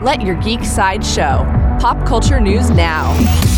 Let your geek side show. Pop culture news now.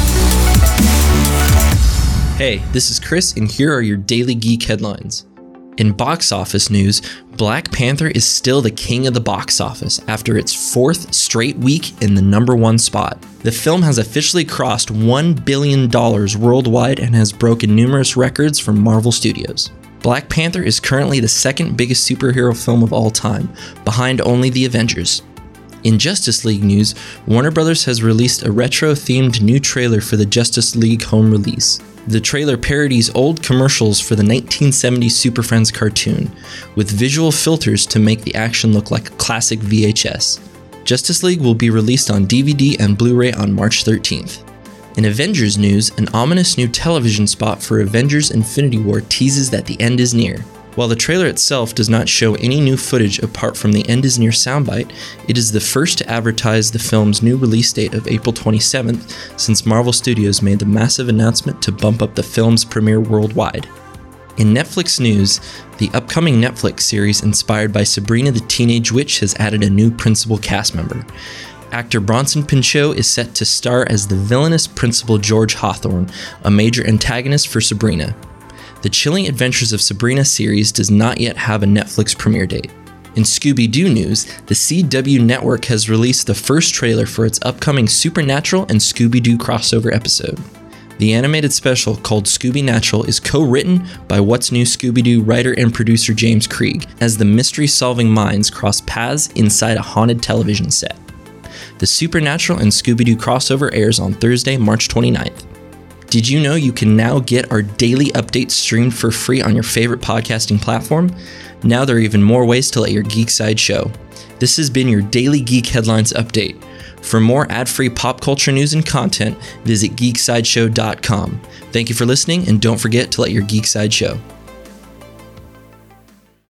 Hey, this is Chris, and here are your daily geek headlines. In box office news, Black Panther is still the king of the box office after its fourth straight week in the number one spot. The film has officially crossed $1 billion worldwide and has broken numerous records from Marvel Studios. Black Panther is currently the second biggest superhero film of all time, behind only The Avengers. In Justice League news, Warner Bros. Has released a retro-themed new trailer for the Justice League home release. The trailer parodies old commercials for the 1970s Super Friends cartoon, with visual filters to make the action look like a classic VHS. Justice League will be released on DVD and Blu-ray on March 13th. In Avengers news, an ominous new television spot for Avengers Infinity War teases that the end is near. While the trailer itself does not show any new footage apart from the end is near soundbite, it is the first to advertise the film's new release date of April 27th since Marvel Studios made the massive announcement to bump up the film's premiere worldwide. In Netflix news, the upcoming Netflix series inspired by Sabrina the Teenage Witch has added a new principal cast member. Actor Bronson Pinchot is set to star as the villainous Principal George Hawthorne, a major antagonist for Sabrina. The Chilling Adventures of Sabrina series does not yet have a Netflix premiere date. In Scooby-Doo news, the CW network has released the first trailer for its upcoming Supernatural and Scooby-Doo crossover episode. The animated special, called Scooby Natural, is co-written by What's New Scooby-Doo writer and producer James Krieg, as the mystery-solving minds cross paths inside a haunted television set. The Supernatural and Scooby-Doo crossover airs on Thursday, March 29th. Did you know you can now get our daily updates streamed for free on your favorite podcasting platform? Now there are even more ways to let your geek side show. This has been your daily Geek Headlines update. For more ad-free pop culture news and content, visit geeksideshow.com. Thank you for listening, and don't forget to let your geek side show.